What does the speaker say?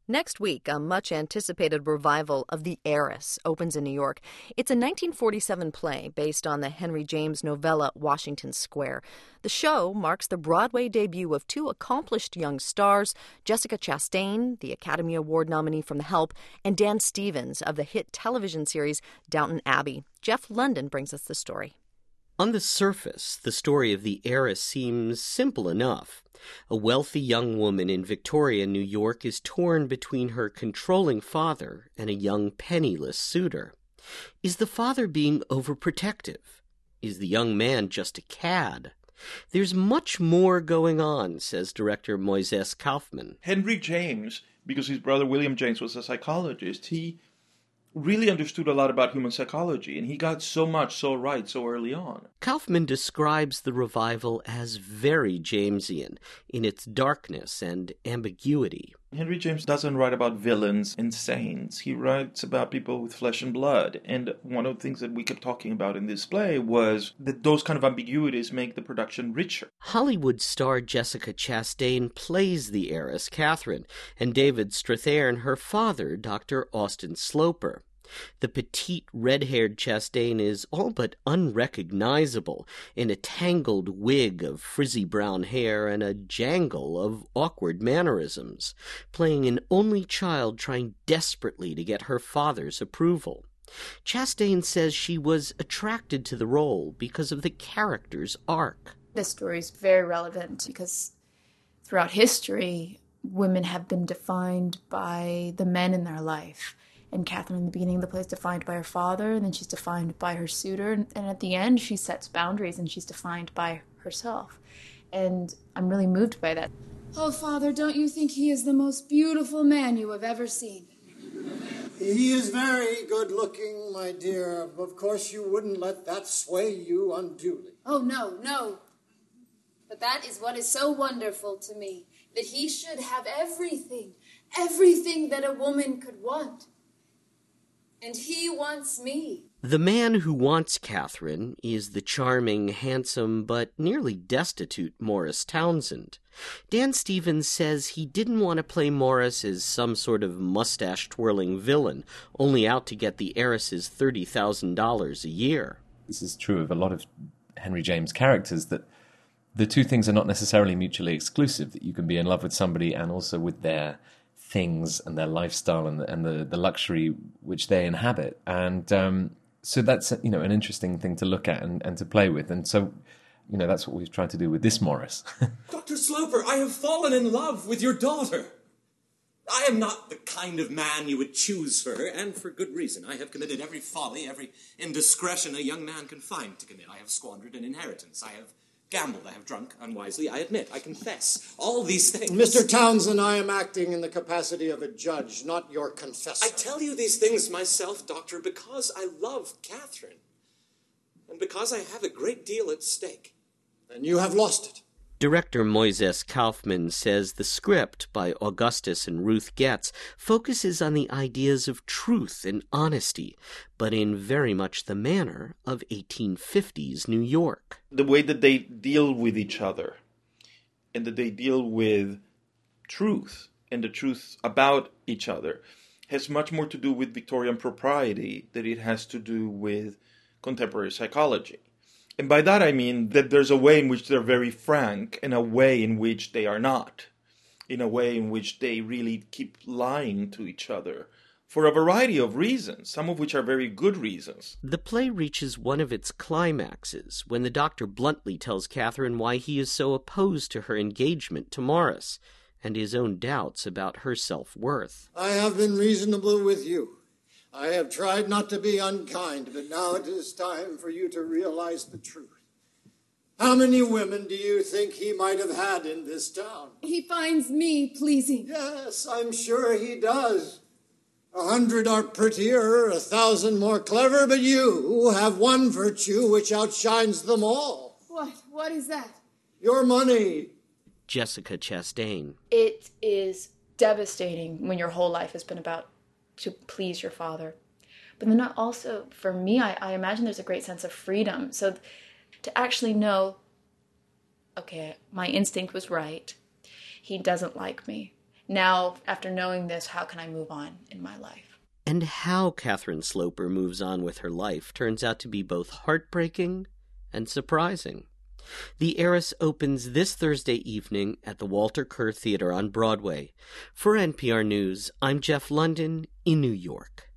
Next week, a much-anticipated revival of The Heiress opens in New York. It's a 1947 play based on the Henry James novella Washington Square. The show marks the Broadway debut of two accomplished young stars, Jessica Chastain, the Academy Award nominee from The Help, and Dan Stevens of the hit television series Downton Abbey. Jeff London brings us the story. On the surface, the story of The Heiress seems simple enough. A wealthy young woman in Victoria, New York, is torn between her controlling father and a young penniless suitor. Is the father being overprotective? Is the young man just a cad? There's much more going on, says director Moises Kaufman. Henry James, because his brother William James was a psychologist, he really understood a lot about human psychology, and he got so much so right so early on. Kaufman describes the revival as very Jamesian in its darkness and ambiguity. Henry James doesn't write about villains and saints. He writes about people with flesh and blood. And one of the things that we kept talking about in this play was that those kind of ambiguities make the production richer. Hollywood star Jessica Chastain plays the heiress, Catherine, and David Strathairn, her father, Dr. Austin Sloper. The petite, red-haired Chastain is all but unrecognizable in a tangled wig of frizzy brown hair and a jangle of awkward mannerisms, playing an only child trying desperately to get her father's approval. Chastain says she was attracted to the role because of the character's arc. This story is very relevant because throughout history, women have been defined by the men in their life. And Catherine, in the beginning of the play, is defined by her father, and then she's defined by her suitor. And at the end, she sets boundaries, and she's defined by herself. And I'm really moved by that. Oh, Father, don't you think he is the most beautiful man you have ever seen? He is very good-looking, my dear. Of course, you wouldn't let that sway you unduly. Oh, no. But that is what is so wonderful to me, that he should have everything that a woman could want. And he wants me. The man who wants Catherine is the charming, handsome, but nearly destitute Morris Townsend. Dan Stevens says he didn't want to play Morris as some sort of mustache-twirling villain, only out to get the heiress's $30,000 a year. This is true of a lot of Henry James characters, that the two things are not necessarily mutually exclusive, that you can be in love with somebody and also with their things and their lifestyle and the luxury which they inhabit. And so that's, an interesting thing to look at and to play with. And so, that's what we've tried to do with this Morris. Dr. Sloper, I have fallen in love with your daughter. I am not the kind of man you would choose for her, and for good reason. I have committed every folly, every indiscretion a young man can find to commit. I have squandered an inheritance. I have gambled, I have drunk unwisely, I admit, I confess. All these things. Mr. Townsend, I am acting in the capacity of a judge, not your confessor. I tell you these things myself, Doctor, because I love Catherine. And because I have a great deal at stake. Then you have lost it. Director Moises Kaufman says the script by Augustus and Ruth Getz focuses on the ideas of truth and honesty, but in very much the manner of 1850s New York. The way that they deal with each other, and that they deal with truth, and the truth about each other, has much more to do with Victorian propriety than it has to do with contemporary psychology. And by that I mean that there's a way in which they're very frank and a way in which they are not. In a way in which they really keep lying to each other for a variety of reasons, some of which are very good reasons. The play reaches one of its climaxes when the doctor bluntly tells Catherine why he is so opposed to her engagement to Morris and his own doubts about her self-worth. I have been reasonable with you. I have tried not to be unkind, but now it is time for you to realize the truth. How many women do you think he might have had in this town? He finds me pleasing. Yes, I'm sure he does. 100 are prettier, 1,000 more clever, but you have one virtue which outshines them all. What is that? Your money. Jessica Chastain. It is devastating when your whole life has been about to please your father. But then also, for me, I imagine there's a great sense of freedom. So to actually know, okay, my instinct was right. He doesn't like me. now, after knowing this, how can I move on in my life? And how Katherine Sloper moves on with her life turns out to be both heartbreaking and surprising. The Heiress opens this Thursday evening at the Walter Kerr Theater on Broadway. For NPR News, I'm Jeff London in New York.